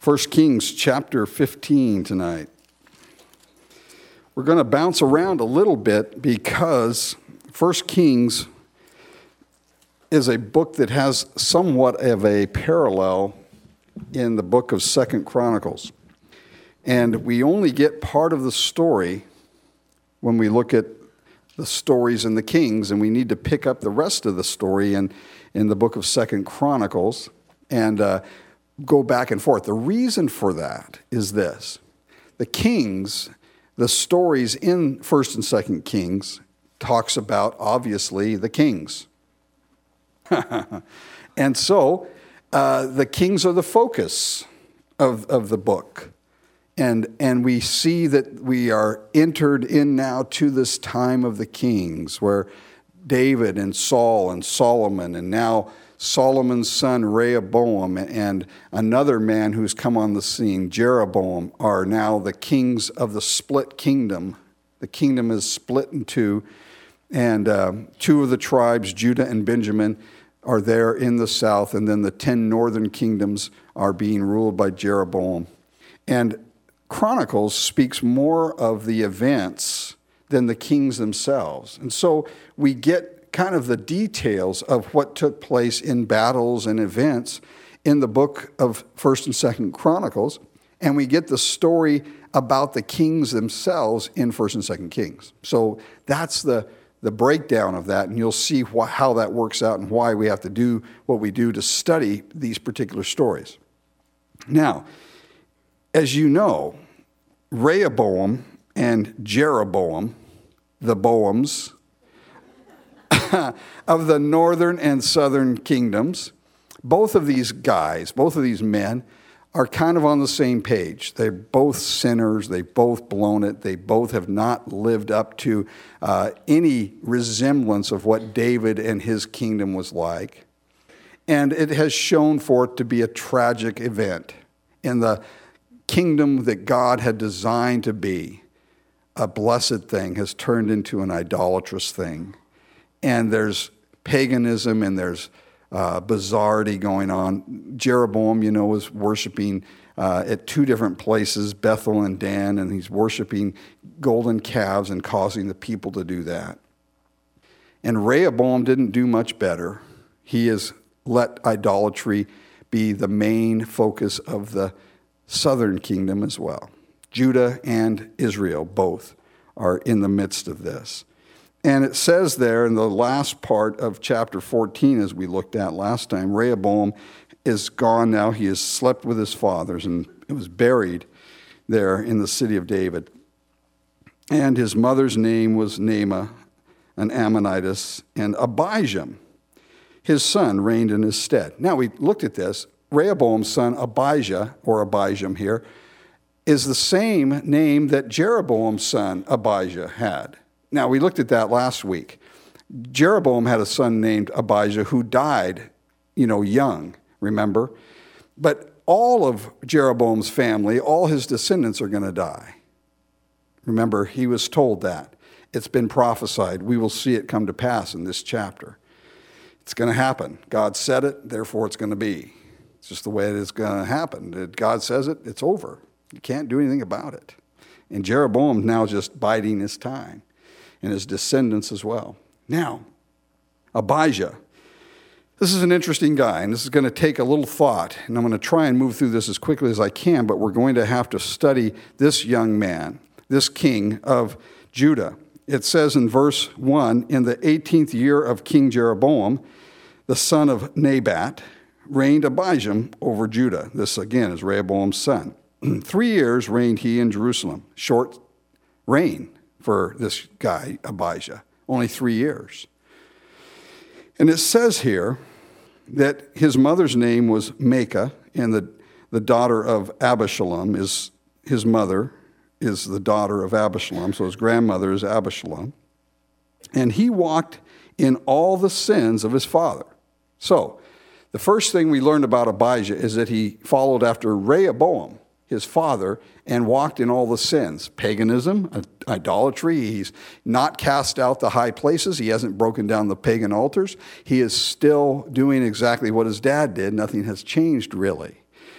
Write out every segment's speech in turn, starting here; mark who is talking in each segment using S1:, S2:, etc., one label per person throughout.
S1: 1 Kings chapter 15 tonight. We're going to bounce around a little bit because 1 Kings is a book that has somewhat of a parallel in the book of 2 Chronicles. And we only get part of the story when we look at the stories in the Kings, and we need to pick up the rest of the story in the book of 2 Chronicles and go back and forth. The reason for that is this. The Kings, the stories in 1st and 2nd Kings talks about, obviously, the kings. And so the kings are the focus of the book. And we see that we are entered in now to this time of the kings where David and Saul and Solomon and now Solomon's son Rehoboam and another man who's come on the scene, Jeroboam, are now the kings of the split kingdom. The kingdom is split in two, and two of the tribes, Judah and Benjamin, are there in the south, and then the 10 northern kingdoms are being ruled by Jeroboam. And Chronicles speaks more of the events than the kings themselves. And so we get kind of the details of what took place in battles and events in the book of 1st and 2nd Chronicles, and we get the story about the kings themselves in 1st and 2nd Kings. So that's the breakdown of that, and you'll see how that works out and why we have to do what we do to study these particular stories. Now, as you know, Rehoboam and Jeroboam, the Boams, of the northern and southern kingdoms, both of these guys, both of these men, are kind of on the same page. They're both sinners. They've both blown it. They both have not lived up to any resemblance of what David and his kingdom was like. And it has shown for it to be a tragic event in the kingdom that God had designed to be. A blessed thing has turned into an idolatrous thing. And there's paganism and there's bizarrety going on. Jeroboam, was worshiping at two different places, Bethel and Dan, and he's worshiping golden calves and causing the people to do that. And Rehoboam didn't do much better. He has let idolatry be the main focus of the southern kingdom as well. Judah and Israel both are in the midst of this. And it says there in the last part of chapter 14, as we looked at last time, Rehoboam is gone now. He has slept with his fathers and was buried there in the city of David. And his mother's name was Naamah, an Ammonitess, and Abijam, his son, reigned in his stead. Now we looked at this. Rehoboam's son Abijah, or Abijam here, is the same name that Jeroboam's son Abijah had. Now, we looked at that last week. Jeroboam had a son named Abijah who died, young, remember? But all of Jeroboam's family, all his descendants are going to die. Remember, he was told that. It's been prophesied. We will see it come to pass in this chapter. It's going to happen. God said it, therefore it's going to be. It's just the way it is going to happen. God says it, it's over. You can't do anything about it. And Jeroboam now just biding his time. And his descendants as well. Now, Abijah. This is an interesting guy, and this is going to take a little thought, and I'm going to try and move through this as quickly as I can, but we're going to have to study this young man, this king of Judah. It says in verse 1, in the 18th year of King Jeroboam, the son of Nebat, reigned Abijam over Judah. This, again, is Rehoboam's son. 3 years reigned he in Jerusalem. Short reign for this guy, Abijah, only 3 years. And it says here that his mother's name was Maacah, and the daughter of Abishalom is his mother is the daughter of Abishalom, so his grandmother is Abishalom. And he walked in all the sins of his father. So, the first thing we learned about Abijah is that he followed after Rehoboam, his father, and walked in all the sins. Paganism, idolatry. He's not cast out the high places. He hasn't broken down the pagan altars. He is still doing exactly what his dad did. Nothing has changed really.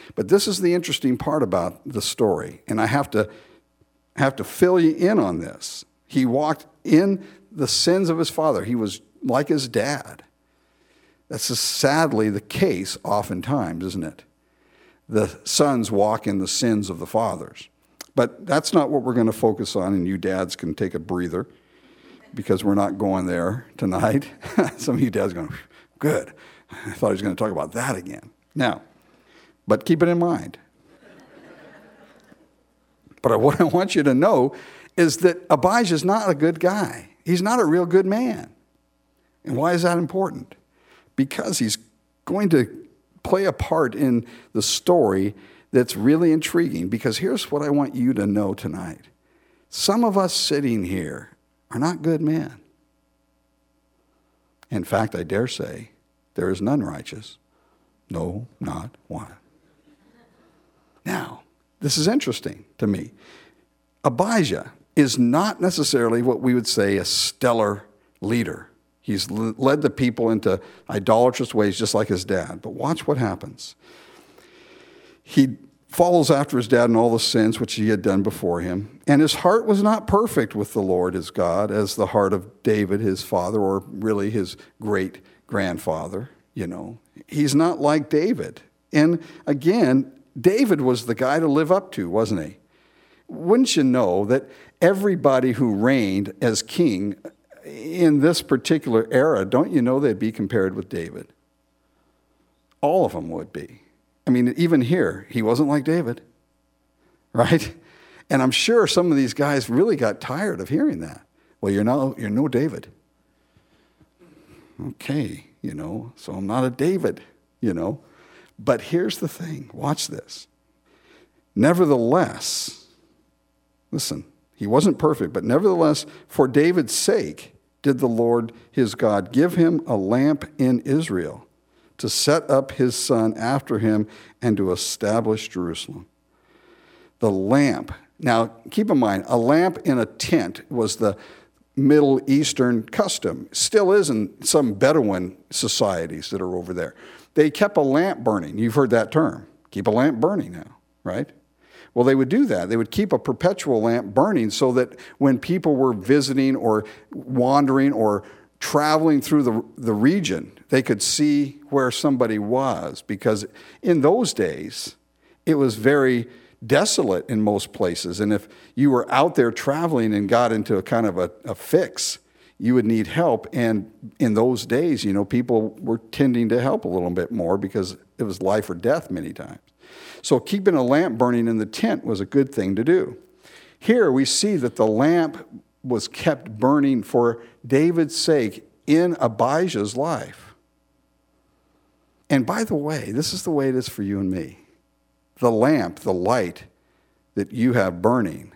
S1: But this is the interesting part about the story, and I have to fill you in on this. He walked in the sins of his father. He was like his dad. That's sadly the case oftentimes, isn't it? The sons walk in the sins of the fathers. But that's not what we're going to focus on, and you dads can take a breather because we're not going there tonight. Some of you dads are going, good. I thought he was going to talk about that again. Now, but keep it in mind. But what I want you to know is that Abijah's not a good guy. He's not a real good man. And why is that important? Because he's going to play a part in the story that's really intriguing. Because here's what I want you to know tonight. Some of us sitting here are not good men. In fact, I dare say, there is none righteous. No, not one. Now, this is interesting to me. Abijah is not necessarily what we would say a stellar leader. He's led the people into idolatrous ways just like his dad. But watch what happens. He follows after his dad in all the sins which he had done before him. And his heart was not perfect with the Lord his God as the heart of David, his father, or really his great-grandfather. He's not like David. And again, David was the guy to live up to, wasn't he? Wouldn't you know that everybody who reigned as king in this particular era, don't you know they'd be compared with David? All of them would be. I mean, even here, he wasn't like David, right? And I'm sure some of these guys really got tired of hearing that. Well, you're no David. Okay, so I'm not a David, But here's the thing. Watch this. Nevertheless, listen, he wasn't perfect, but nevertheless, for David's sake, did the Lord his God give him a lamp in Israel to set up his son after him and to establish Jerusalem. The lamp. Now, keep in mind, a lamp in a tent was the Middle Eastern custom. Still is in some Bedouin societies that are over there. They kept a lamp burning. You've heard that term. Keep a lamp burning now, right? Well, they would do that. They would keep a perpetual lamp burning so that when people were visiting or wandering or traveling through the region, they could see where somebody was. Because in those days, it was very desolate in most places. And if you were out there traveling and got into a kind of a fix, you would need help. And in those days, people were tending to help a little bit more because it was life or death many times. So keeping a lamp burning in the tent was a good thing to do. Here we see that the lamp was kept burning for David's sake in Abijah's life. And by the way, this is the way it is for you and me. The lamp, the light that you have burning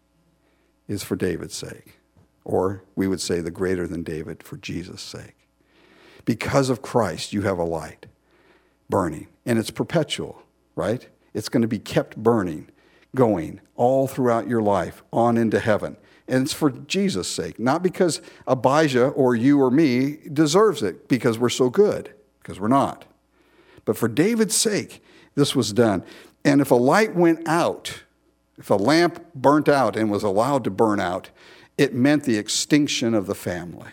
S1: is for David's sake. Or we would say the greater than David, for Jesus' sake. Because of Christ, you have a light burning. And it's perpetual, right? It's going to be kept burning, going all throughout your life, on into heaven. And it's for Jesus' sake. Not because Abijah or you or me deserves it because we're so good, because we're not. But for David's sake, this was done. And if a light went out, if a lamp burnt out and was allowed to burn out, it meant the extinction of the family.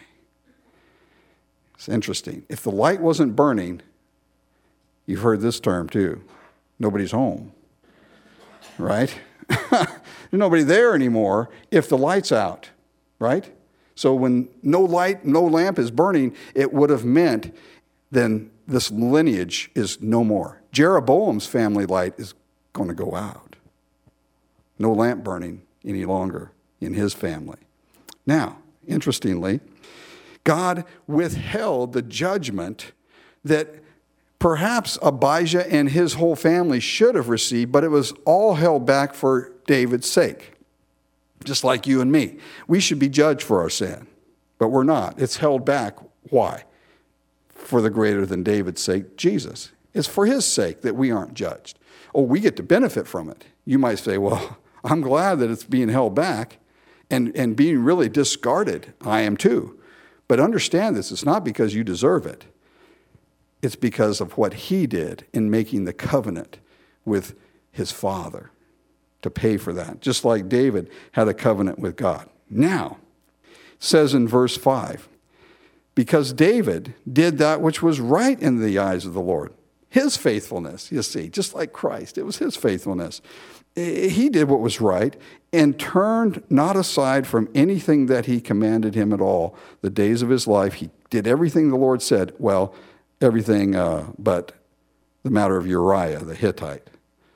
S1: It's interesting. If the light wasn't burning, you've heard this term too, nobody's home, right? There's nobody there anymore if the light's out, right? So when no light, no lamp is burning, it would have meant then this lineage is no more. Jeroboam's family light is going to go out. No lamp burning any longer in his family. Now, interestingly, God withheld the judgment that perhaps Abijah and his whole family should have received, but it was all held back for David's sake. Just like you and me. We should be judged for our sin, but we're not. It's held back. Why? For the greater than David's sake, Jesus. It's for his sake that we aren't judged. Oh, we get to benefit from it. You might say, well, I'm glad that it's being held back and being really discarded. I am too. But understand this, it's not because you deserve it. It's because of what he did in making the covenant with his Father to pay for that, just like David had a covenant with God. Now, it says in verse 5, because David did that which was right in the eyes of the Lord. His faithfulness, you see, just like Christ, it was his faithfulness. He did what was right and turned not aside from anything that he commanded him at all. The days of his life, he did everything the Lord said. Well, everything but the matter of Uriah the Hittite.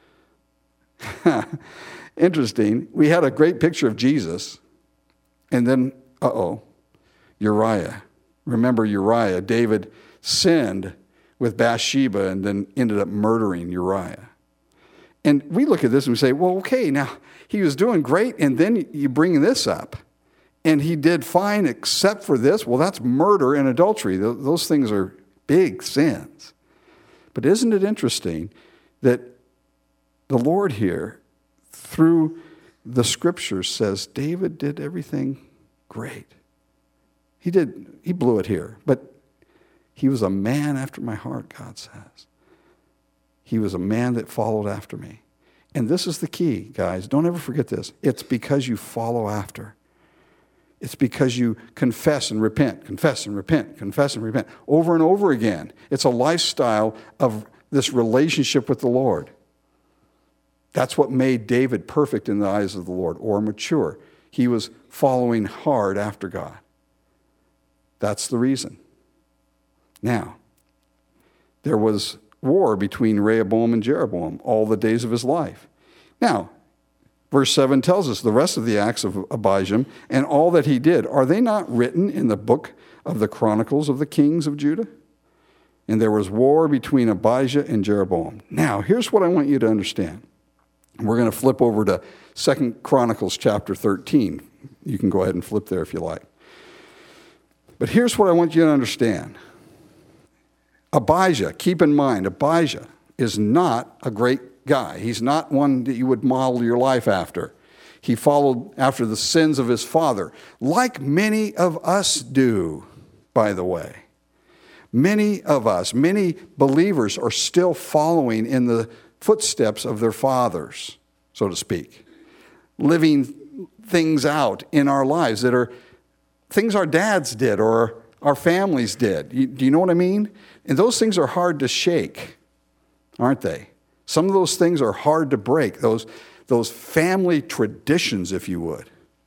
S1: Interesting. We had a great picture of Jesus, and then, Uriah. Remember Uriah, David sinned with Bathsheba and then ended up murdering Uriah. And we look at this and we say, well, okay, now he was doing great, and then you bring this up. And he did fine except for this. Well, that's murder and adultery. Those things are big sins. But isn't it interesting that the Lord here, through the scriptures, says David did everything great. He blew it here, but he was a man after my heart, God says. He was a man that followed after me. And this is the key, guys. Don't ever forget this. It's because you follow after. It's because you confess and repent, confess and repent, confess and repent, over and over again. It's a lifestyle of this relationship with the Lord. That's what made David perfect in the eyes of the Lord, or mature. He was following hard after God. That's the reason. Now, there was war between Rehoboam and Jeroboam all the days of his life. Now, verse 7 tells us the rest of the acts of Abijam and all that he did. Are they not written in the book of the Chronicles of the kings of Judah? And there was war between Abijah and Jeroboam. Now, here's what I want you to understand. We're going to flip over to 2 Chronicles chapter 13. You can go ahead and flip there if you like. But here's what I want you to understand. Abijah, keep in mind, Abijah is not a great guy. He's not one that you would model your life after. He followed after the sins of his father, like many of us do, by the way. Many of us, many believers are still following in the footsteps of their fathers, so to speak, living things out in our lives that are things our dads did or our families did. Do you know what I mean? And those things are hard to shake, aren't they? Some of those things are hard to break, those family traditions, if you would.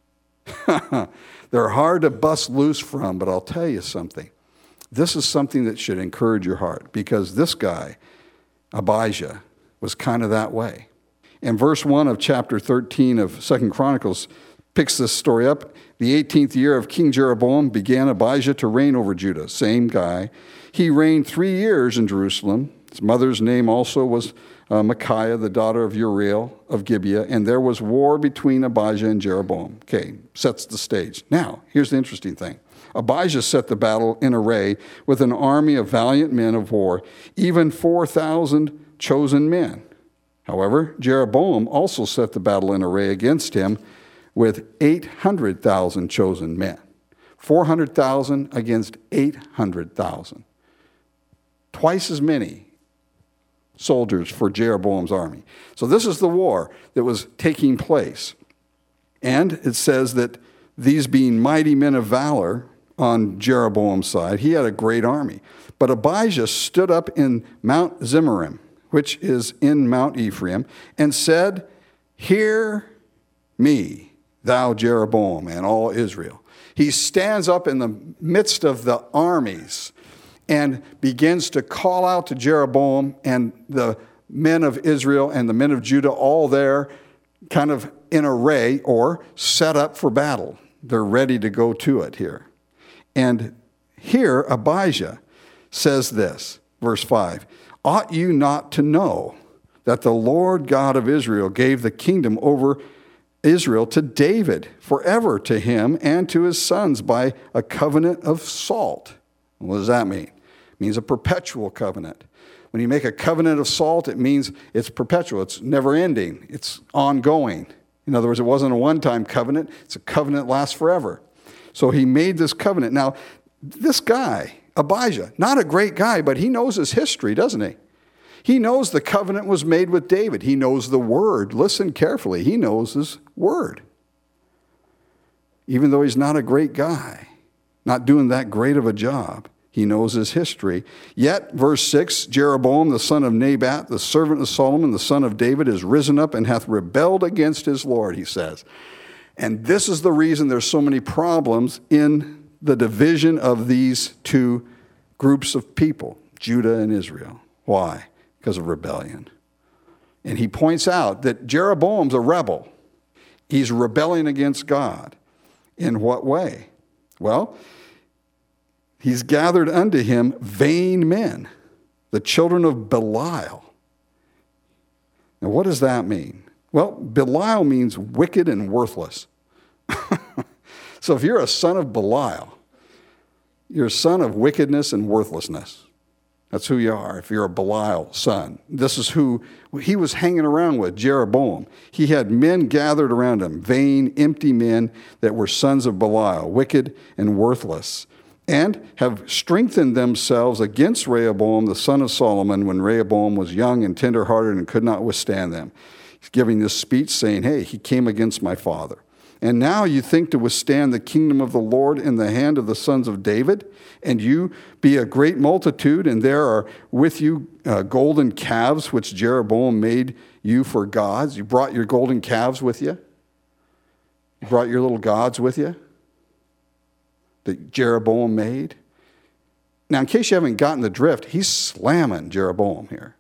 S1: They're hard to bust loose from, but I'll tell you something. This is something that should encourage your heart, because this guy, Abijah, was kind of that way. And verse 1 of chapter 13 of 2 Chronicles picks this story up. The 18th year of King Jeroboam began Abijah to reign over Judah. Same guy. He reigned 3 years in Jerusalem. His mother's name also was Micaiah, the daughter of Uriel of Gibeah. And there was war between Abijah and Jeroboam. Okay, sets the stage. Now, here's the interesting thing. Abijah set the battle in array with an army of valiant men of war, even 4,000 chosen men. However, Jeroboam also set the battle in array against him with 800,000 chosen men. 400,000 against 800,000. Twice as many soldiers for Jeroboam's army. So this is the war that was taking place. And it says that these being mighty men of valor on Jeroboam's side, he had a great army. But Abijah stood up in Mount Zemaraim, which is in Mount Ephraim, and said, "Hear me, thou Jeroboam, and all Israel." He stands up in the midst of the armies and begins to call out to Jeroboam and the men of Israel and the men of Judah, all there kind of in array or set up for battle. They're ready to go to it here. And here Abijah says this, verse 5, "Ought you not to know that the Lord God of Israel gave the kingdom over Israel to David forever, to him and to his sons by a covenant of salt?" What does that mean? It means a perpetual covenant. When you make a covenant of salt, it means it's perpetual. It's never ending. It's ongoing. In other words, it wasn't a one-time covenant. It's a covenant that lasts forever. So he made this covenant. Now, this guy, Abijah, not a great guy, but he knows his history, doesn't he? He knows the covenant was made with David. He knows the word. Listen carefully. He knows his word. Even though he's not a great guy, not doing that great of a job, he knows his history. Yet, verse 6, Jeroboam, the son of Nebat, the servant of Solomon, the son of David, is risen up and hath rebelled against his Lord, he says. And this is the reason there's so many problems in the division of these two groups of people, Judah and Israel. Why? Because of rebellion. And he points out that Jeroboam's a rebel. He's rebelling against God. In what way? Well, he's gathered unto him vain men, the children of Belial. Now, what does that mean? Well, Belial means wicked and worthless. So if you're a son of Belial, you're a son of wickedness and worthlessness. That's who you are if you're a Belial son. This is who he was hanging around with, Jeroboam. He had men gathered around him, vain, empty men that were sons of Belial, wicked and worthless, and have strengthened themselves against Rehoboam, the son of Solomon, when Rehoboam was young and tenderhearted and could not withstand them. He's giving this speech saying, hey, he came against my father. And now you think to withstand the kingdom of the Lord in the hand of the sons of David, and you be a great multitude, and there are with you golden calves, which Jeroboam made you for gods. You brought your golden calves with you? You brought your little gods with you that Jeroboam made? Now, in case you haven't gotten the drift, he's slamming Jeroboam here.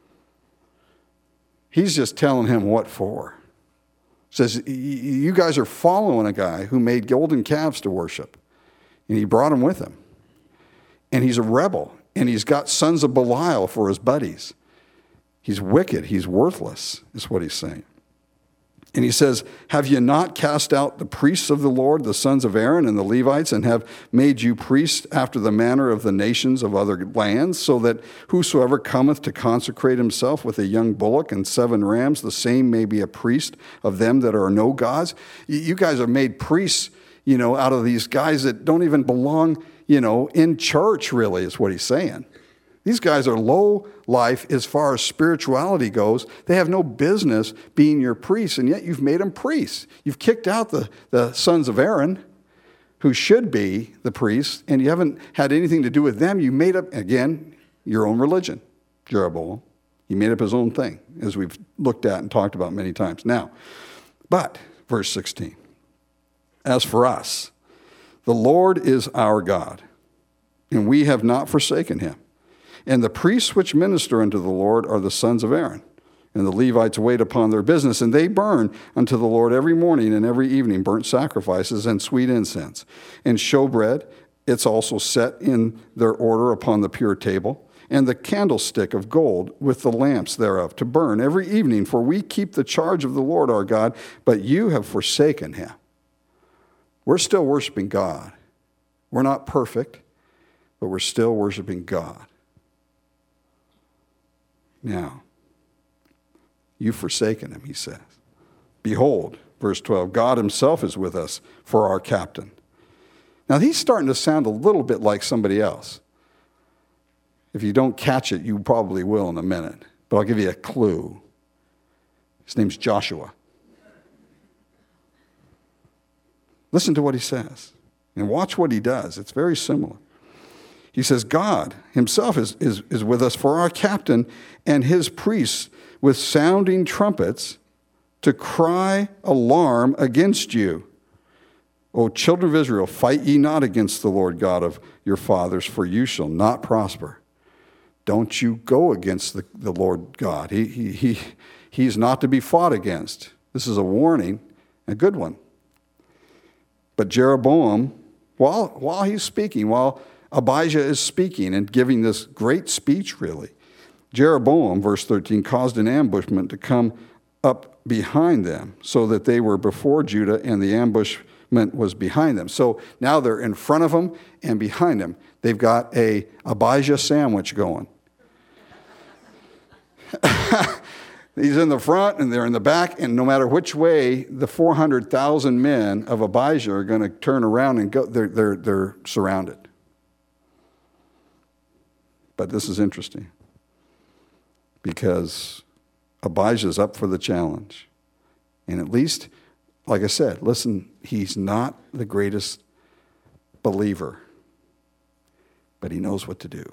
S1: He's just telling him what for. Says, you guys are following a guy who made golden calves to worship. And he brought them with him. And he's a rebel. And he's got sons of Belial for his buddies. He's wicked. He's worthless, is what he's saying. And he says, have you not cast out the priests of the Lord, the sons of Aaron and the Levites, and have made you priests after the manner of the nations of other lands, so that whosoever cometh to consecrate himself with a young bullock and 7 rams, the same may be a priest of them that are no gods? You guys have made priests, out of these guys that don't even belong, in church, really, is what he's saying. These guys are low life as far as spirituality goes. They have no business being your priests, and yet you've made them priests. You've kicked out the sons of Aaron, who should be the priests, and you haven't had anything to do with them. You made up, again, your own religion, Jeroboam. He made up his own thing, as we've looked at and talked about many times. Now, but, verse 16, as for us, the Lord is our God, and we have not forsaken him. And the priests which minister unto the Lord are the sons of Aaron. And the Levites wait upon their business, and they burn unto the Lord every morning and every evening burnt sacrifices and sweet incense. And showbread, it's also set in their order upon the pure table, and the candlestick of gold with the lamps thereof to burn every evening. For we keep the charge of the Lord our God, but you have forsaken him. We're still worshiping God. We're not perfect, but we're still worshiping God. Now, you've forsaken him, he says. Behold, verse 12, God himself is with us for our captain. Now, he's starting to sound a little bit like somebody else. If you don't catch it, you probably will in a minute. But I'll give you a clue. His name's Joshua. Listen to what he says. And watch what he does. It's very similar. He says, God himself is with us for our captain and his priests with sounding trumpets to cry alarm against you. O children of Israel, fight ye not against the Lord God of your fathers, for you shall not prosper. Don't you go against the Lord God. He's not to be fought against. This is a warning, a good one. But Jeroboam, while he's speaking, while Abijah is speaking and giving this great speech, really, Jeroboam, verse 13, caused an ambushment to come up behind them so that they were before Judah and the ambushment was behind them. So now they're in front of them and behind them. They've got a Abijah sandwich going. He's in the front and they're in the back, and no matter which way, the 400,000 men of Abijah are going to turn around and go. They're surrounded. But this is interesting. because Abijah's up for the challenge. And at least, like I said, listen, he's not the greatest believer, but he knows what to do.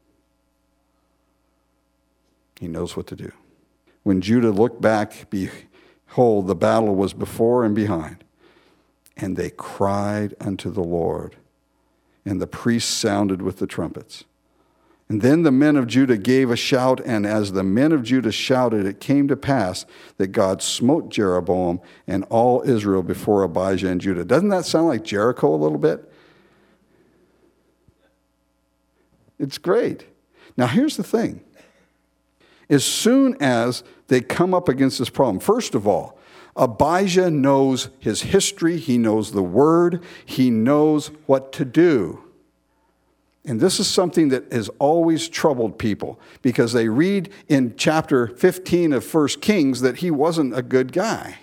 S1: He knows what to do. When Judah looked back, behold, the battle was before and behind. And they cried unto the Lord. And the priests sounded with the trumpets. And then the men of Judah gave a shout, and as the men of Judah shouted, it came to pass that God smote Jeroboam and all Israel before Abijah and Judah. Doesn't that sound like Jericho a little bit? It's great. Now here's the thing. As soon as they come up against this problem, first of all, Abijah knows his history, he knows the word, he knows what to do. And this is something that has always troubled people because they read in chapter 15 of 1 Kings that he wasn't a good guy.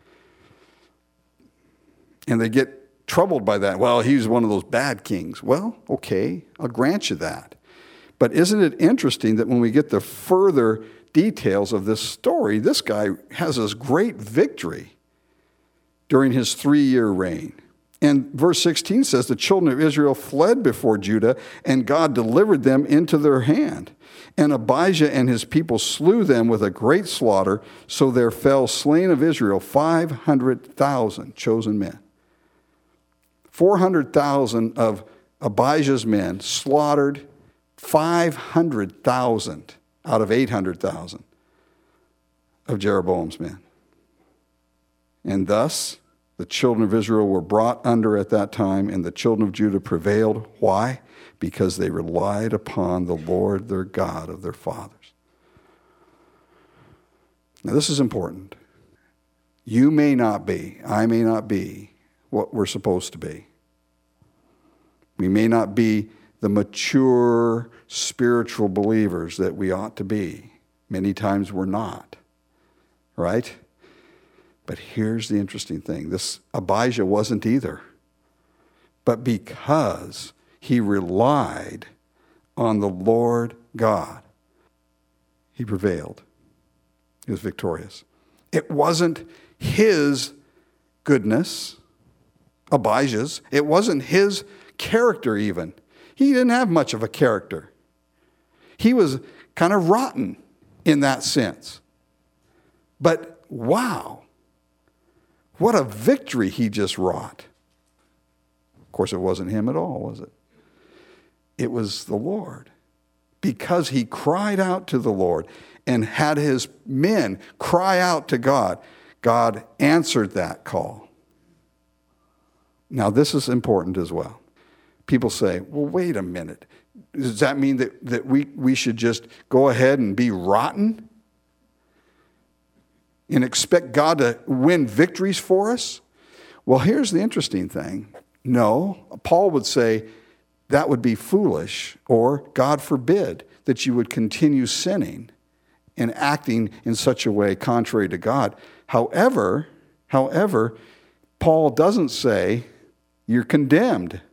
S1: And they get troubled by that. Well, he's one of those bad kings. Well, okay, I'll grant you that. But isn't it interesting that when we get the further details of this story, this guy has this great victory during his 3-year reign. And verse 16 says, the children of Israel fled before Judah, and God delivered them into their hand. And Abijah and his people slew them with a great slaughter, so there fell slain of Israel 500,000 chosen men. 400,000 of Abijah's men slaughtered 500,000 out of 800,000 of Jeroboam's men. And thus, the children of Israel were brought under at that time, and the children of Judah prevailed. Why? Because they relied upon the Lord their God of their fathers. Now, this is important. You may not be, I may not be what we're supposed to be. We may not be the mature spiritual believers that we ought to be. Many times we're not, right? But here's the interesting thing. This Abijah wasn't either. But because he relied on the Lord God, he prevailed. He was victorious. It wasn't his goodness, Abijah's. It wasn't his character even. He didn't have much of a character. He was kind of rotten in that sense. But wow, what a victory he just wrought. Of course, it wasn't him at all, was it? It was the Lord. Because he cried out to the Lord and had his men cry out to God, God answered that call. Now, this is important as well. People say, well, wait a minute. Does that mean that we should just go ahead and be rotten and expect God to win victories for us? Well, here's the interesting thing. No, Paul would say that would be foolish, or God forbid that you would continue sinning and acting in such a way contrary to God. However, Paul doesn't say you're condemned.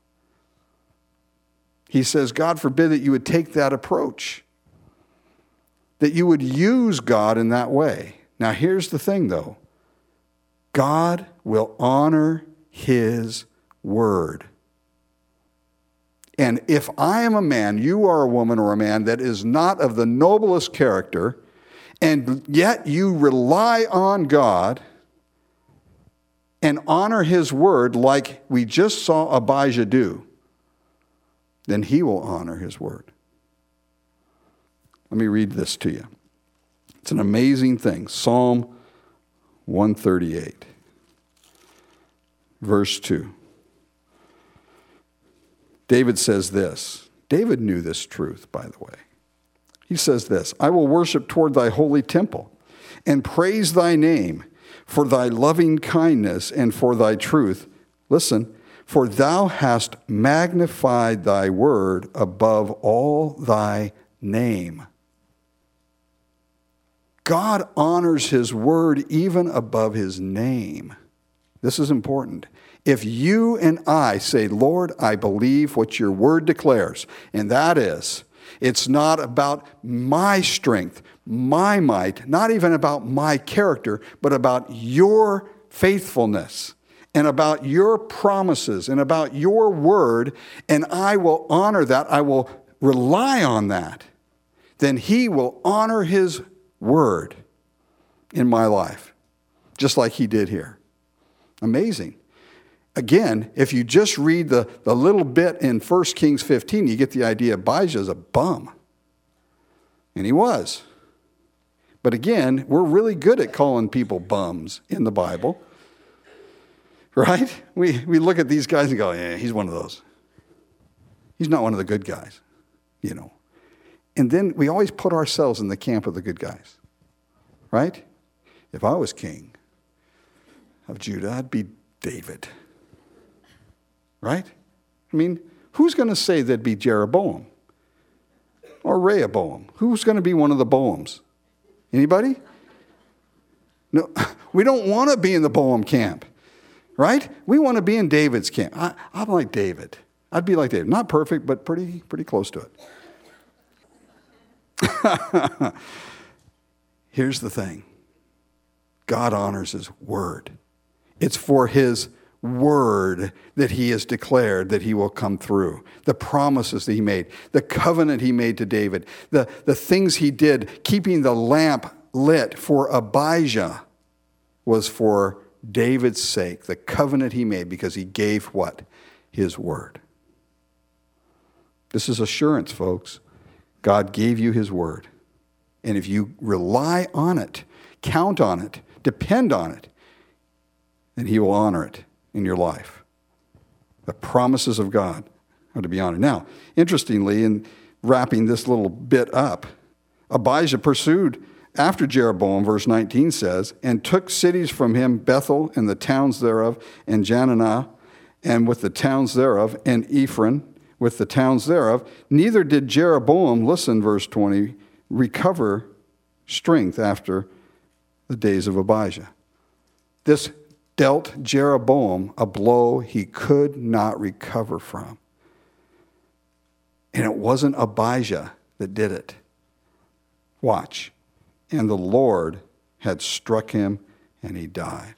S1: He says, God forbid that you would take that approach, that you would use God in that way. Now, here's the thing, though. God will honor his word. And if I am a man, you are a woman or a man that is not of the noblest character, and yet you rely on God and honor his word like we just saw Abijah do, then he will honor his word. Let me read this to you. It's an amazing thing. Psalm 138, verse 2. David says this. David knew this truth, by the way. He says this, I will worship toward thy holy temple and praise thy name for thy loving kindness and for thy truth. Listen, for thou hast magnified thy word above all thy name. God honors his word even above his name. This is important. If you and I say, Lord, I believe what your word declares, and that is, It's not about my strength, my might, not even about my character, but about your faithfulness and about your promises and about your word, and I will honor that. I will rely on that. Then he will honor his word in my life, just like he did here. Amazing. Again, if you just read the little bit in 1 Kings 15, you get the idea Abijah is a bum. And he was. But again, we're really good at calling people bums in the Bible. Right? We look at these guys and go, yeah, he's one of those. He's not one of the good guys, you know. And then we always put ourselves in the camp of the good guys. Right? If I was king of Judah, I'd be David. Right? I mean, who's going to say that'd be Jeroboam? Or Rehoboam? Who's going to be one of the Boams? Anybody? No, we don't want to be in the Boam camp. Right? We want to be in David's camp. I'm like David. I'd be like David. Not perfect, but pretty close to it. Here's the thing. God honors his word. It's for his word that he has declared that he will come through. The promises that he made, the covenant he made to David, the things he did, keeping the lamp lit for Abijah was for David's sake, the covenant he made because he gave what? His word. This is assurance, folks. God gave you his word. And if you rely on it, count on it, depend on it, then he will honor it in your life. The promises of God are to be honored. Now, interestingly, in wrapping this little bit up, Abijah pursued after Jeroboam, verse 19 says, and took cities from him, Bethel and the towns thereof, and Jananah, and with the towns thereof, and Ephraim with the towns thereof. Neither did Jeroboam, listen, verse 20, recover strength after the days of Abijah. This dealt Jeroboam a blow he could not recover from. And it wasn't Abijah that did it. Watch. And the Lord had struck him, and he died.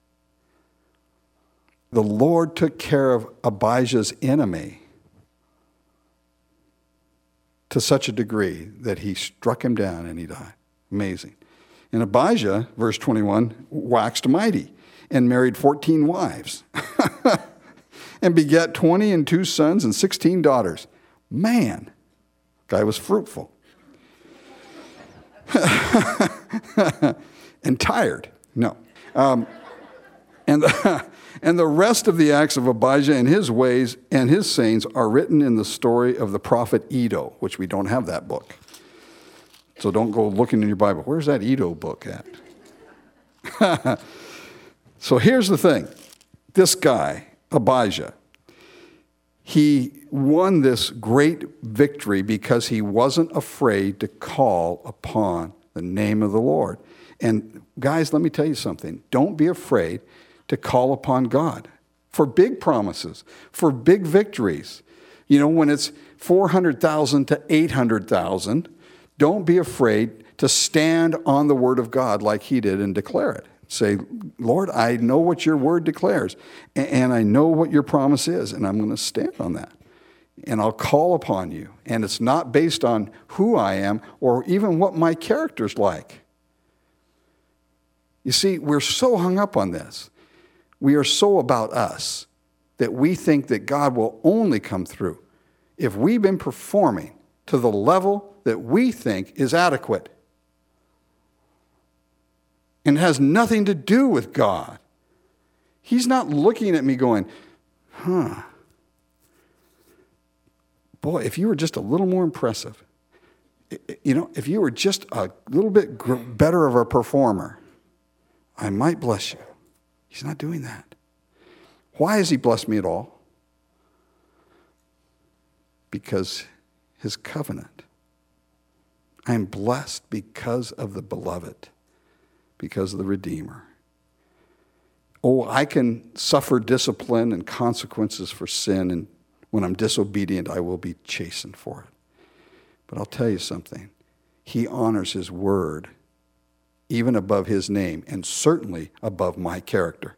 S1: The Lord took care of Abijah's enemy to such a degree that he struck him down and he died. Amazing. And Abijah, verse 21, waxed mighty and married 14 wives and begat 22 sons and 16 daughters. Man, guy was fruitful. And tired. No. And the rest of the acts of Abijah and his ways and his sayings are written in the story of the prophet Iddo, which we don't have that book. So don't go looking in your Bible. Where's that Iddo book at? So here's the thing. This guy, Abijah, he won this great victory because he wasn't afraid to call upon the name of the Lord. And guys, let me tell you something. Don't be afraid to call upon God for big promises, for big victories. You know, when it's 400,000 to 800,000, don't be afraid to stand on the word of God like he did and declare it. Say, Lord, I know what your word declares, and I know what your promise is, and I'm going to stand on that. And I'll call upon you. And it's not based on who I am or even what my character's like. You see, we're so hung up on this. We are so about us that we think that God will only come through if we've been performing to the level that we think is adequate. And it has nothing to do with God. He's not looking at me going, boy, if you were just a little more impressive, you know, if you were just a little bit better of a performer, I might bless you. He's not doing that. Why has he blessed me at all? Because his covenant. I am blessed because of the beloved, because of the Redeemer. Oh, I can suffer discipline and consequences for sin, and when I'm disobedient, I will be chastened for it. But I'll tell you something. He honors his word even above his name, and certainly above my character.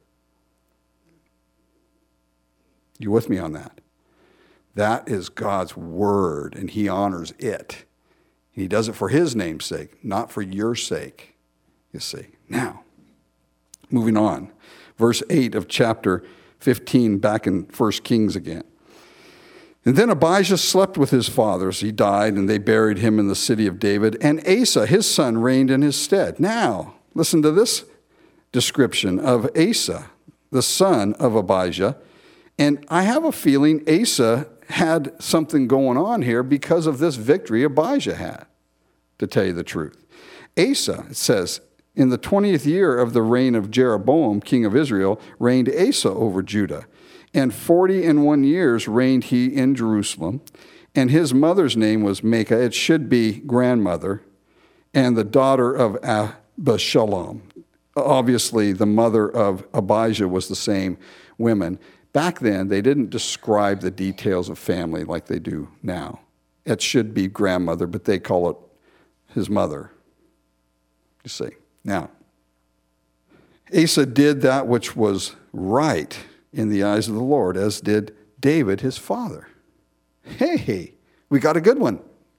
S1: You with me on that? That is God's word, and he honors it. He does it for his name's sake, not for your sake, you see. Now, moving on. Verse 8 of chapter 15, back in 1 Kings again. And then Abijah slept with his fathers. He died, and they buried him in the city of David. And Asa, his son, reigned in his stead. Now, listen to this description of Asa, the son of Abijah. And I have a feeling Asa had something going on here because of this victory Abijah had, to tell you the truth. Asa, it says, in the 20th year of the reign of Jeroboam, king of Israel, reigned Asa over Judah. And 41 years reigned he in Jerusalem. And his mother's name was Maacah. It should be grandmother. And the daughter of Abishalom. Obviously, the mother of Abijah was the same woman. Back then, they didn't describe the details of family like they do now. It should be grandmother, but they call it his mother. You see. Now, Asa did that which was right in the eyes of the Lord, as did David, his father. Hey, we got a good one.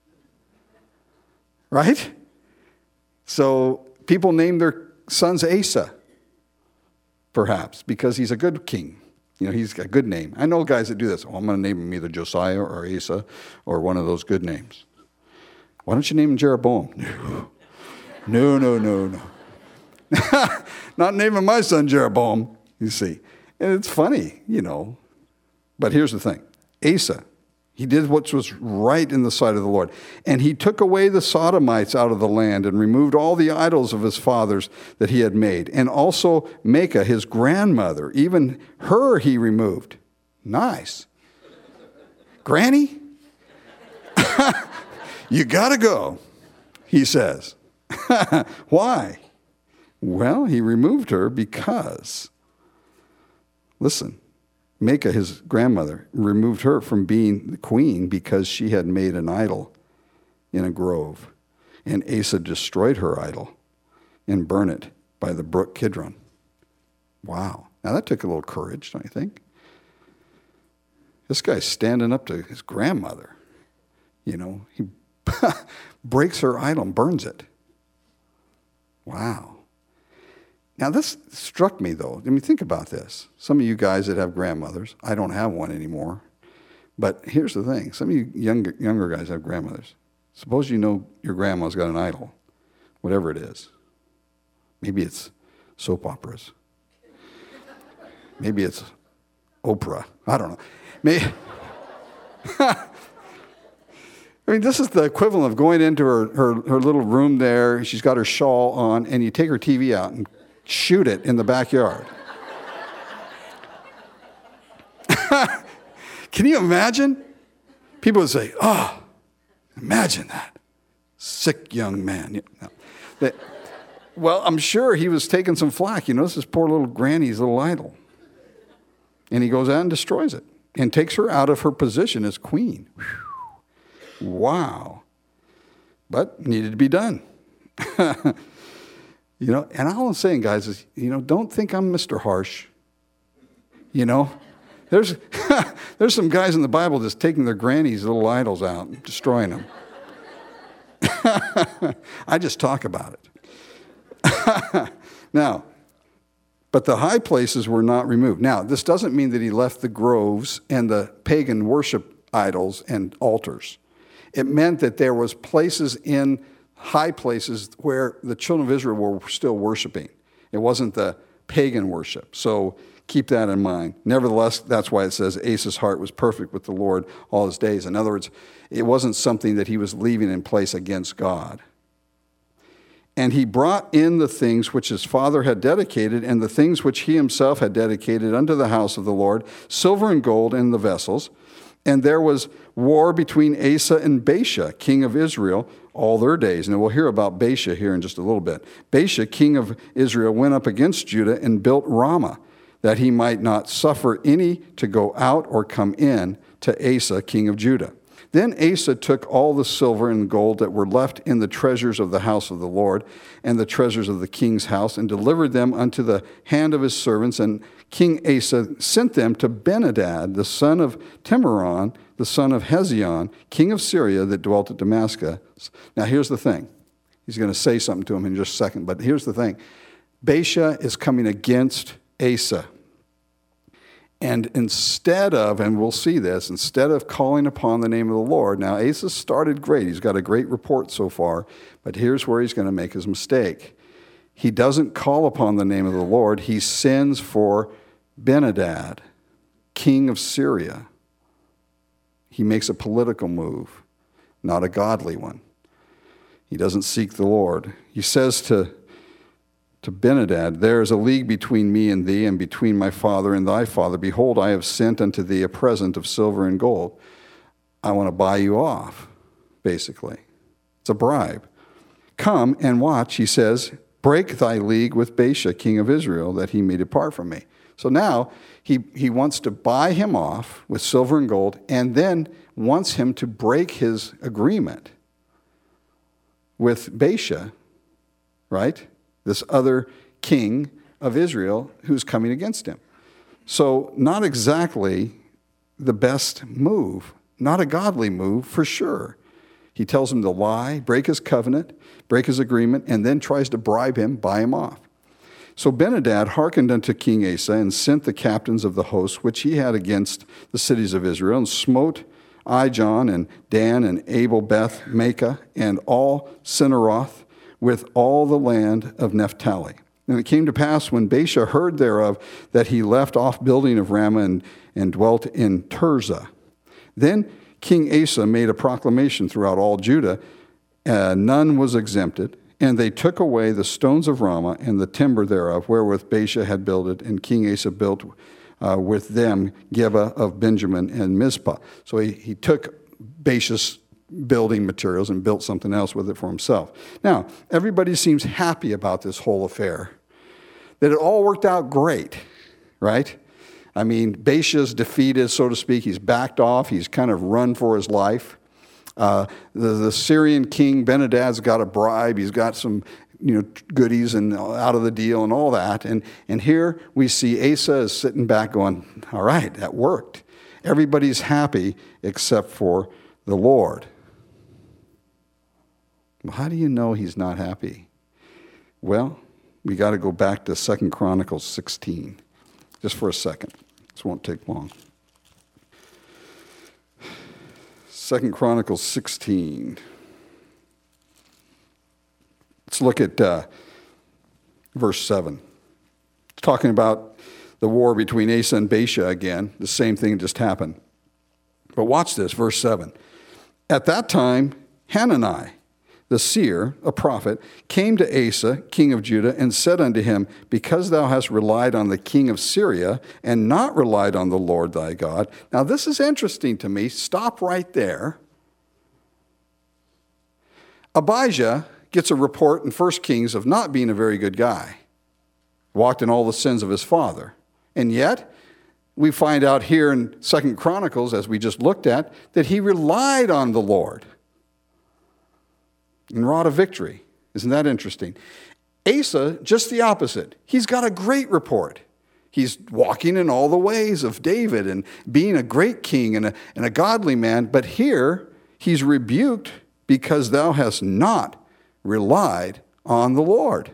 S1: Right? So people name their sons Asa, perhaps, because he's a good king. You know, he's got a good name. I know guys that do this. Oh, I'm going to name him either Josiah or Asa or one of those good names. Why don't you name him Jeroboam? No. Not naming my son Jeroboam, you see. And it's funny, you know. But here's the thing. Asa, he did what was right in the sight of the Lord. And he took away the Sodomites out of the land and removed all the idols of his fathers that he had made. And also Maacah, his grandmother, even her he removed. Nice. Granny? You got to go, he says. Why? Well, he removed her because, listen, Maacah, his grandmother, removed her from being the queen because she had made an idol in a grove. And Asa destroyed her idol and burned it by the brook Kidron. Wow. Now that took a little courage, don't you think? This guy's standing up to his grandmother. You know, he breaks her idol and burns it. Wow. Now, this struck me, though. I mean, think about this. Some of you guys that have grandmothers, I don't have one anymore. But here's the thing. Some of you younger guys have grandmothers. Suppose you know your grandma's got an idol, whatever it is. Maybe it's soap operas. Maybe it's Oprah. I don't know. I mean, this is the equivalent of going into her little room there. She's got her shawl on, and you take her TV out and shoot it in the backyard. Can you imagine? People would say, oh, imagine that. Sick young man. Well, I'm sure he was taking some flack. You know, this is poor little granny's little idol. And he goes out and destroys it and takes her out of her position as queen. Whew. Wow. But needed to be done. You know, and all I'm saying, guys, is, you know, don't think I'm Mr. Harsh. You know, there's some guys in the Bible just taking their granny's little idols out and destroying them. I just talk about it. Now, but the high places were not removed. Now, this doesn't mean that he left the groves and the pagan worship idols and altars. It meant that there was places in high places where the children of Israel were still worshiping. It wasn't the pagan worship. So keep that in mind. Nevertheless, that's why it says Asa's heart was perfect with the Lord all his days. In other words, it wasn't something that he was leaving in place against God. And he brought in the things which his father had dedicated, and the things which he himself had dedicated unto the house of the Lord, silver and gold in the vessels. And there was war between Asa and Baasha, king of Israel, all their days. And we'll hear about Baasha here in just a little bit. Baasha, king of Israel, went up against Judah and built Ramah, that he might not suffer any to go out or come in to Asa, king of Judah. Then Asa took all the silver and gold that were left in the treasures of the house of the Lord and the treasures of the king's house, and delivered them unto the hand of his servants. And King Asa sent them to Ben-Hadad, the son of Timuron, the son of Hezion, king of Syria, that dwelt at Damascus. Now here's the thing. He's going to say something to him in just a second, but here's the thing. Baasha is coming against Asa. And instead of, and we'll see this, instead of calling upon the name of the Lord, now Asa started great. He's got a great report so far, but here's where he's going to make his mistake. He doesn't call upon the name of the Lord. He sends for Ben-Hadad, king of Syria. He makes a political move, not a godly one. He doesn't seek the Lord. He says to Ben-Hadad, there is a league between me and thee, and between my father and thy father. Behold, I have sent unto thee a present of silver and gold. I want to buy you off, basically. It's a bribe. Come and watch, he says, break thy league with Baasha, king of Israel, that he may depart from me. So now he wants to buy him off with silver and gold, and then wants him to break his agreement with Baasha, right? This other king of Israel who's coming against him. So not exactly the best move, not a godly move for sure. He tells him to lie, break his covenant, break his agreement, and then tries to bribe him, buy him off. So Ben-Hadad hearkened unto King Asa, and sent the captains of the host which he had against the cities of Israel, and smote Ijon and Dan and Abel Beth Maacah and all Cinneroth, with all the land of Naphtali. And it came to pass, when Baasha heard thereof, that he left off building of Ramah and dwelt in Tirzah. Then King Asa made a proclamation throughout all Judah, none was exempted, and they took away the stones of Ramah and the timber thereof, wherewith Baasha had builded, and King Asa built with them Geba of Benjamin and Mizpah. So he took Baasha's building materials and built something else with it for himself. Now, everybody seems happy about this whole affair, that it all worked out great, right? I mean, Baasha's defeated, so to speak. He's backed off. He's kind of run for his life. The Syrian king, Ben-Hadad's got a bribe. He's got some goodies and out of the deal and all that. And here we see Asa is sitting back going, all right, that worked. Everybody's happy except for the Lord. Well, how do you know he's not happy? Well, we got to go back to 2 Chronicles 16, just for a second. This won't take long. 2 Chronicles 16. Let's look at verse 7. It's talking about the war between Asa and Baasha again. The same thing just happened. But watch this, verse 7. At that time, Hanani, the seer, a prophet, came to Asa, king of Judah, and said unto him, because thou hast relied on the king of Syria, and not relied on the Lord thy God. Now this is interesting to me. Stop right there. Abijah gets a report in 1 Kings of not being a very good guy. Walked in all the sins of his father. And yet, we find out here in 2 Chronicles, as we just looked at, that he relied on the Lord and wrought a victory. Isn't that interesting? Asa, just the opposite. He's got a great report. He's walking in all the ways of David and being a great king and a godly man. But here, he's rebuked because thou hast not relied on the Lord.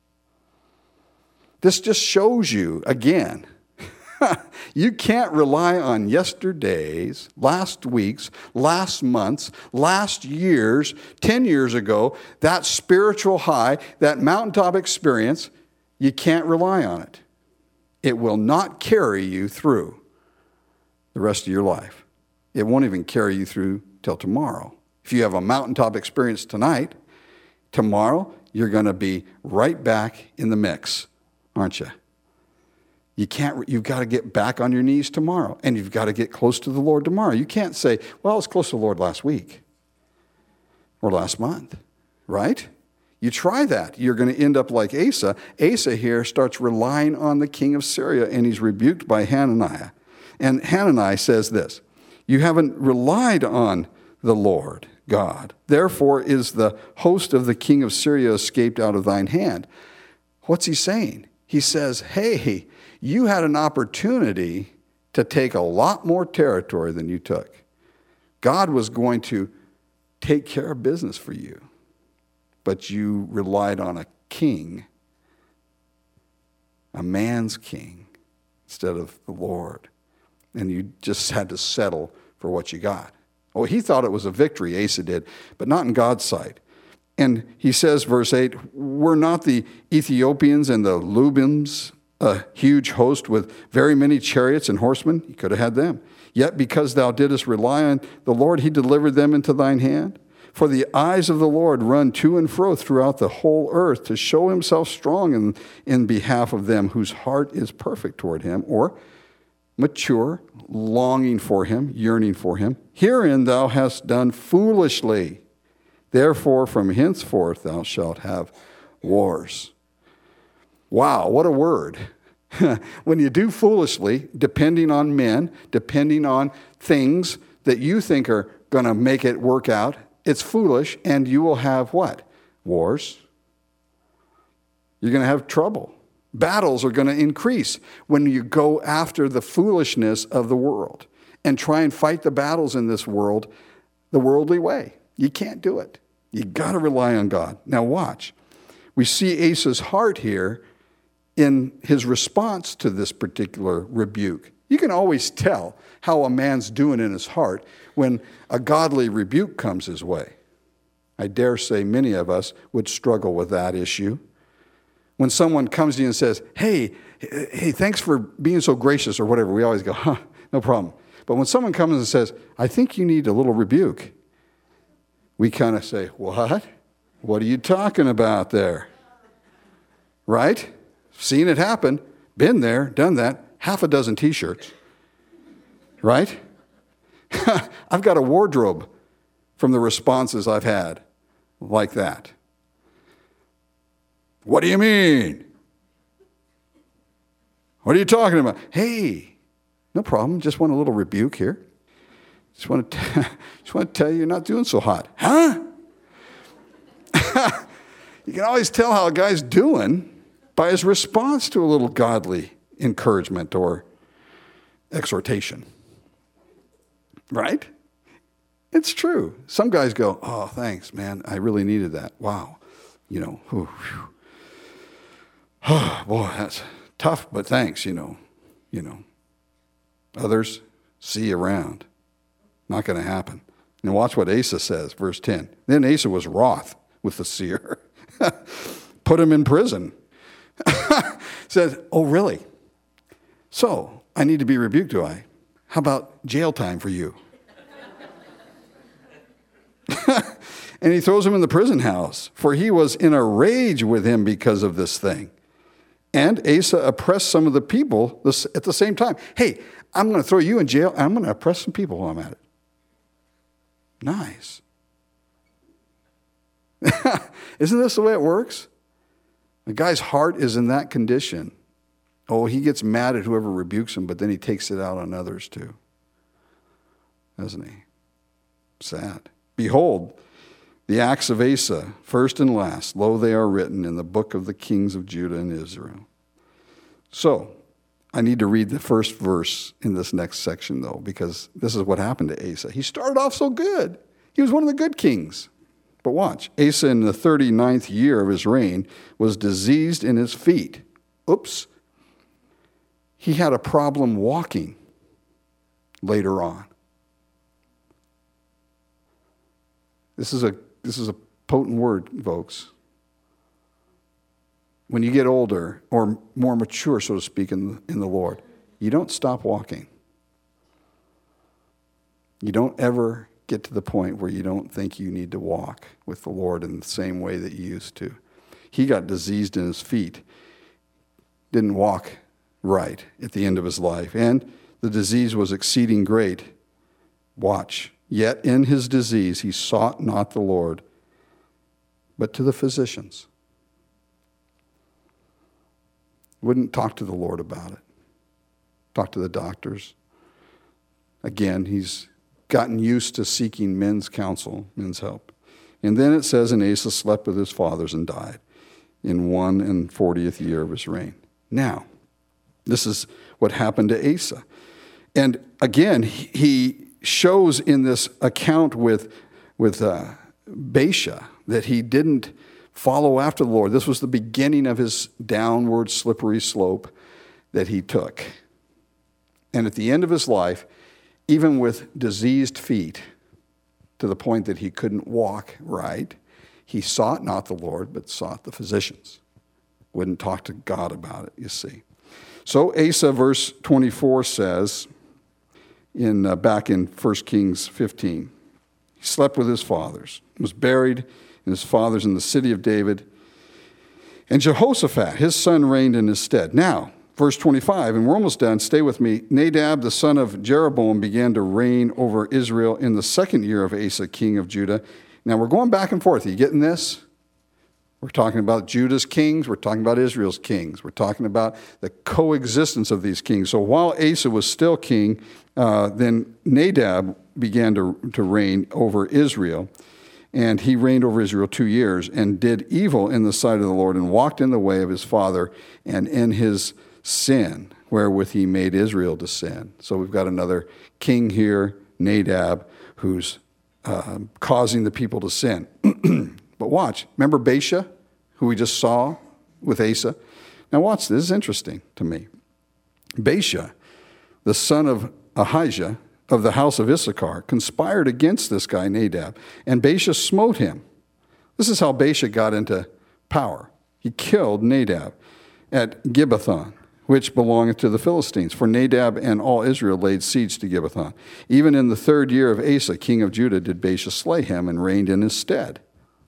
S1: This just shows you, again, you can't rely on yesterday's, last week's, last month's, last year's, 10 years ago, that spiritual high, that mountaintop experience. You can't rely on it. It will not carry you through the rest of your life. It won't even carry you through till tomorrow. If you have a mountaintop experience tonight, tomorrow you're going to be right back in the mix, aren't you? You've got to get back on your knees tomorrow, and you've got to get close to the Lord tomorrow. You can't say, well, I was close to the Lord last week or last month, right? You try that. You're going to end up like Asa. Asa here starts relying on the king of Syria, and he's rebuked by Hananiah. And Hananiah says this, you haven't relied on the Lord God. Therefore is the host of the king of Syria escaped out of thine hand. What's he saying? He says, hey, you had an opportunity to take a lot more territory than you took. God was going to take care of business for you, but you relied on a king, a man's king, instead of the Lord. And you just had to settle for what you got. Oh, he thought it was a victory, Asa did, but not in God's sight. And he says, verse 8, were not the Ethiopians and the Lubims a huge host with very many chariots and horsemen? He could have had them. Yet because thou didst rely on the Lord, he delivered them into thine hand. For the eyes of the Lord run to and fro throughout the whole earth to show himself strong in behalf of them whose heart is perfect toward him, or mature, longing for him, yearning for him. Herein thou hast done foolishly. Therefore from henceforth thou shalt have wars. Wow, what a word. When you do foolishly, depending on men, depending on things that you think are going to make it work out, it's foolish, and you will have what? Wars. You're going to have trouble. Battles are going to increase when you go after the foolishness of the world and try and fight the battles in this world the worldly way. You can't do it. You got to rely on God. Now watch. We see Asa's heart here in his response to this particular rebuke. You can always tell how a man's doing in his heart when a godly rebuke comes his way. I dare say many of us would struggle with that issue. When someone comes to you and says, hey, thanks for being so gracious or whatever, we always go, no problem. But when someone comes and says, I think you need a little rebuke, we kind of say, what? What are you talking about there? Right? Seen it happen, been there, done that, half a dozen T-shirts. Right? I've got a wardrobe from the responses I've had like that. What do you mean? What are you talking about? Hey, no problem. Just want a little rebuke here. Just want to tell you you're not doing so hot. Huh? You can always tell how a guy's doing by his response to a little godly encouragement or exhortation. Right? It's true. Some guys go, oh, thanks, man. I really needed that. Wow. You know, whew. Oh, boy, that's tough, but thanks, you know. Others, see you around. Not going to happen. And watch what Asa says, verse 10. Then Asa was wroth with the seer. Put him in prison. Said, oh, really? So, I need to be rebuked, do I? How about jail time for you? And he throws him in the prison house, for he was in a rage with him because of this thing. And Asa oppressed some of the people at the same time. Hey, I'm going to throw you in jail, and I'm going to oppress some people while I'm at it. Nice. Isn't this the way it works? The guy's heart is in that condition. Oh, he gets mad at whoever rebukes him, but then he takes it out on others too. Doesn't he? Sad. Behold, the acts of Asa, first and last, lo, they are written in the book of the kings of Judah and Israel. So, I need to read the first verse in this next section, though, because this is what happened to Asa. He started off so good. He was one of the good kings. But watch. Asa, in the 39th year of his reign, was diseased in his feet. Oops. He had a problem walking later on. This is a potent word, folks. When you get older, or more mature, so to speak, in the Lord, you don't stop walking. You don't ever get to the point where you don't think you need to walk with the Lord in the same way that you used to. He got diseased in his feet, didn't walk right at the end of his life, and the disease was exceeding great. Watch. Yet in his disease he sought not the Lord, but to the physicians. Wouldn't talk to the Lord about it. Talk to the doctors. Again, he's gotten used to seeking men's counsel, men's help. And then it says, and Asa slept with his fathers and died in 41st year of his reign. Now, this is what happened to Asa. And again, he shows in this account with Baasha that he didn't follow after the Lord. This was the beginning of his downward slippery slope that he took. And at the end of his life, even with diseased feet, to the point that he couldn't walk right, he sought not the Lord, but sought the physicians. Wouldn't talk to God about it, you see. So Asa, verse 24 says, back in 1 Kings 15, he slept with his fathers, was buried in his fathers in the city of David, and Jehoshaphat, his son, reigned in his stead. Now, verse 25, and we're almost done, stay with me. Nadab, the son of Jeroboam, began to reign over Israel in the 2nd year of Asa, king of Judah. Now, we're going back and forth. Are you getting this? We're talking about Judah's kings. We're talking about Israel's kings. We're talking about the coexistence of these kings. So while Asa was still king, then Nadab began to reign over Israel. And he reigned over Israel 2 years and did evil in the sight of the Lord and walked in the way of his father and in his sin, wherewith he made Israel to sin. So we've got another king here, Nadab, who's causing the people to sin. But watch, remember Baasha, who we just saw with Asa? Now watch, this is interesting to me. Baasha, the son of Ahijah of the house of Issachar, conspired against this guy Nadab, and Baasha smote him. This is how Baasha got into power. He killed Nadab at Gibbethon, which belongeth to the Philistines. For Nadab and all Israel laid siege to Gibbethon. Even in the 3rd year of Asa, king of Judah, did Baasha slay him and reigned in his stead.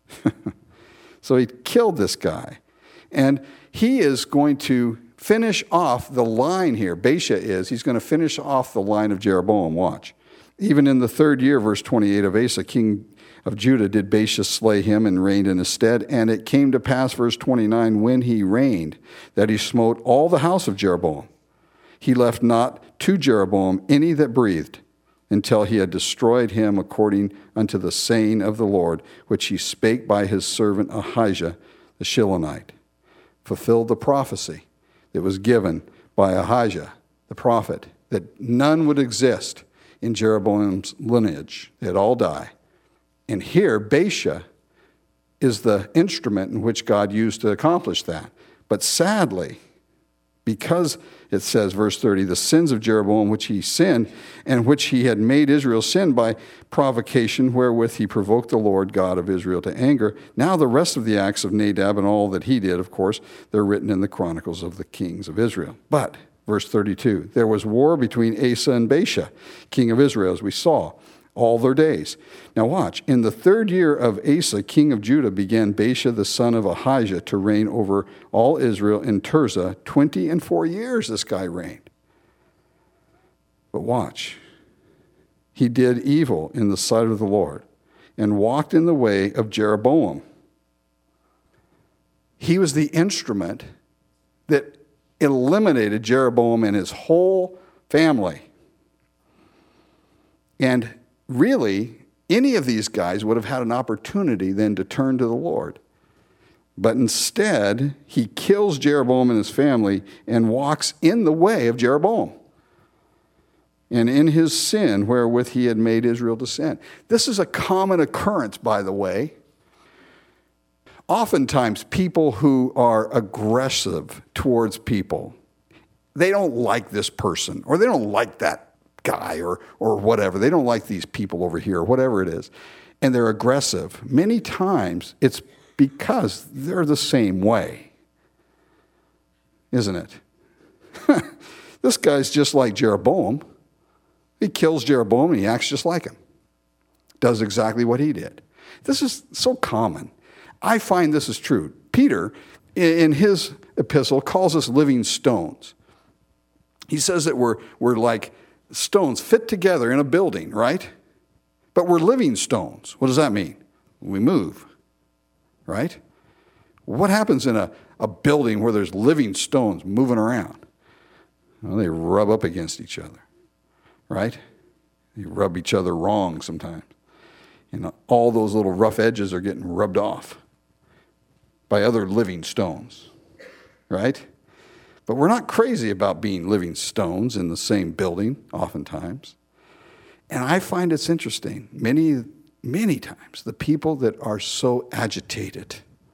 S1: So he killed this guy. And he is going to finish off the line here. Baasha is. He's going to finish off the line of Jeroboam. Watch. Even in the 3rd year, verse 28 of Asa, king of Judah, did Baasha slay him and reigned in his stead. And it came to pass, verse 29, when he reigned, that he smote all the house of Jeroboam. He left not to Jeroboam any that breathed, until he had destroyed him according unto the saying of the Lord, which he spake by his servant Ahijah the Shilonite. Fulfilled the prophecy that was given by Ahijah the prophet, that none would exist in Jeroboam's lineage. They'd all die. And here, Baasha is the instrument in which God used to accomplish that. But sadly, because it says, verse 30, the sins of Jeroboam which he sinned, and which he had made Israel sin by provocation, wherewith he provoked the Lord God of Israel to anger. Now the rest of the acts of Nadab and all that he did, of course, they're written in the Chronicles of the Kings of Israel. But, verse 32, there was war between Asa and Baasha, king of Israel, as we saw, all their days. Now watch, in the 3rd year of Asa, king of Judah, began Baasha the son of Ahijah to reign over all Israel in Tirzah. 24 years this guy reigned. But watch, he did evil in the sight of the Lord and walked in the way of Jeroboam. He was the instrument that eliminated Jeroboam and his whole family. And really, any of these guys would have had an opportunity then to turn to the Lord. But instead, he kills Jeroboam and his family and walks in the way of Jeroboam and in his sin wherewith he had made Israel to sin. This is a common occurrence, by the way. Oftentimes, people who are aggressive towards people, they don't like this person, or they don't like that guy or whatever. They don't like these people over here, whatever it is. And they're aggressive. Many times it's because they're the same way. Isn't it? This guy's just like Jeroboam. He kills Jeroboam and he acts just like him. Does exactly what he did. This is so common. I find this is true. Peter, in his epistle, calls us living stones. He says that we're like stones fit together in a building, right? But we're living stones. What does that mean? We move, right? What happens in a building where there's living stones moving around? Well, they rub up against each other, right? You rub each other wrong sometimes. All those little rough edges are getting rubbed off by other living stones, right? But we're not crazy about being living stones in the same building, oftentimes. And I find it's interesting, many times, the people that are so agitated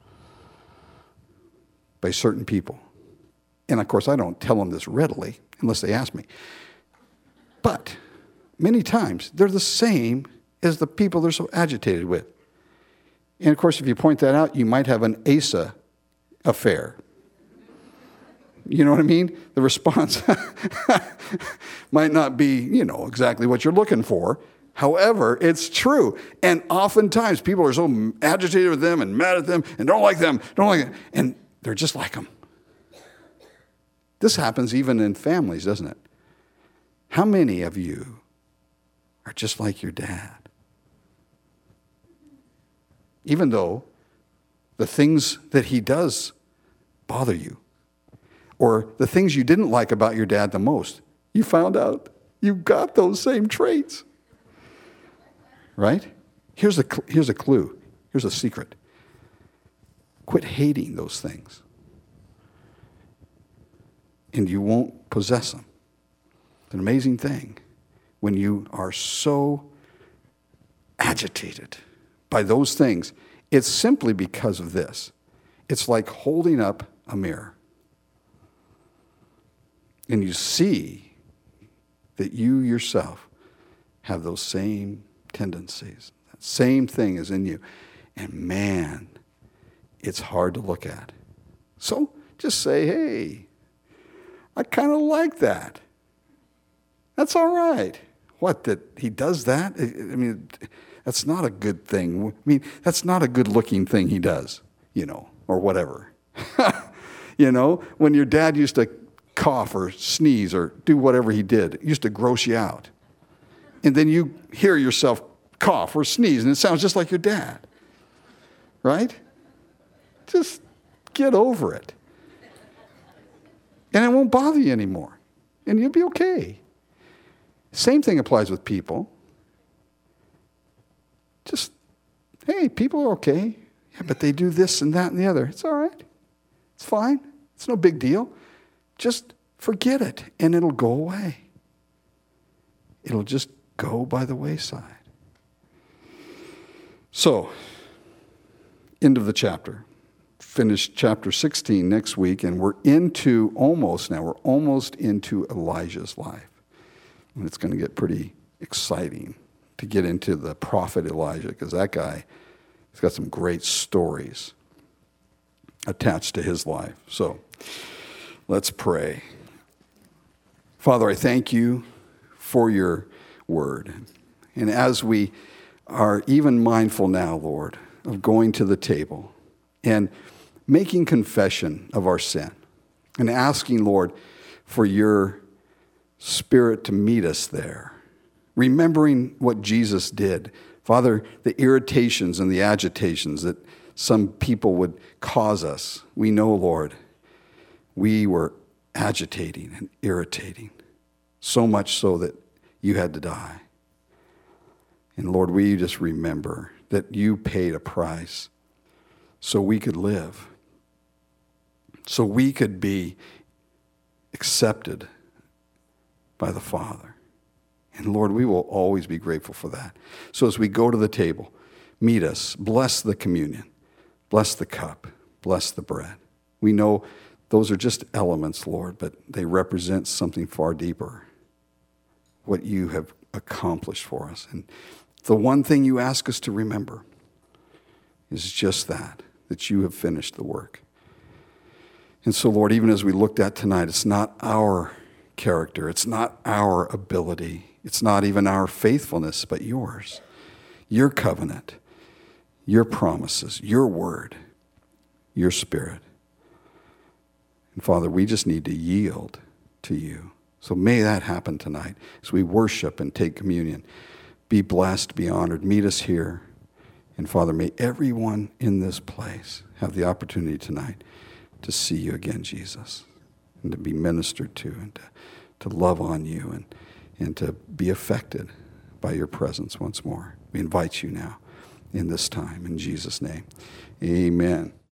S1: by certain people. And of course, I don't tell them this readily, unless they ask me. But many times, they're the same as the people they're so agitated with. And of course, if you point that out, you might have an Asa affair. You know what I mean? The response might not be, exactly what you're looking for. However, it's true. And oftentimes, people are so agitated with them and mad at them and don't like them. And they're just like them. This happens even in families, doesn't it? How many of you are just like your dad? Even though the things that he does bother you, or the things you didn't like about your dad the most, you found out you got those same traits. Right? Here's a clue. Here's a secret. Quit hating those things. And you won't possess them. It's an amazing thing when you are so agitated by those things. It's simply because of this. It's like holding up a mirror. And you see that you yourself have those same tendencies. That same thing is in you. And man, it's hard to look at. So just say, hey, I kind of like that. That's all right. What, that he does that? I mean, that's not a good thing. I mean, that's not a good looking thing he does, or whatever. When your dad used to cough or sneeze or do whatever he did, it used to gross you out. And then you hear yourself cough or sneeze, and it sounds just like your dad. Right? Just get over it. And it won't bother you anymore. And you'll be okay. Same thing applies with people. Just, hey, people are okay. Yeah, but they do this and that and the other. It's all right. It's fine. It's no big deal. Just forget it, and it'll go away. It'll just go by the wayside. So, end of the chapter. Finish chapter 16 next week, and we're almost into Elijah's life. And it's going to get pretty exciting to get into the prophet Elijah, because that guy has got some great stories attached to his life. So, let's pray. Father, I thank you for your word. And as we are even mindful now, Lord, of going to the table and making confession of our sin and asking, Lord, for your Spirit to meet us there, remembering what Jesus did. Father, the irritations and the agitations that some people would cause us, we know, Lord, we were agitating and irritating, so much so that you had to die. And Lord, we just remember that you paid a price so we could live, so we could be accepted by the Father. And Lord, we will always be grateful for that. So as we go to the table, meet us, bless the communion, bless the cup, bless the bread. We know those are just elements, Lord, but they represent something far deeper, what you have accomplished for us. And the one thing you ask us to remember is just that you have finished the work. And so, Lord, even as we looked at tonight, it's not our character, it's not our ability, it's not even our faithfulness, but yours, your covenant, your promises, your word, your Spirit. And Father, we just need to yield to you. So may that happen tonight as we worship and take communion. Be blessed, be honored, meet us here. And Father, may everyone in this place have the opportunity tonight to see you again, Jesus, and to be ministered to, and to love on you, and to be affected by your presence once more. We invite you now in this time. In Jesus' name, amen.